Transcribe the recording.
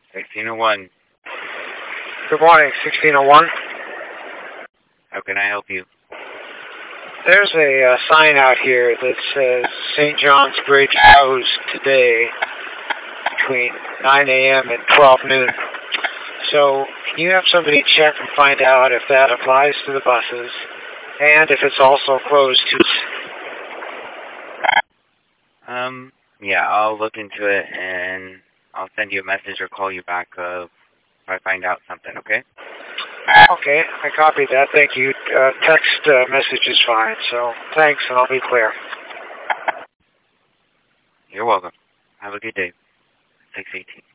1601. Good morning, 1601. How can I help you? There's a sign out here that says St. John's Bridge closed today between 9 a.m. and 12 noon. So can you have somebody check and find out if that applies to the buses and if it's also closed to... Yeah, I'll look into it and I'll send you a message or call you back if I find out something, okay? Okay, I copied that. Thank you. Text message is fine, so thanks, and I'll be clear. You're welcome. Have a good day. 618.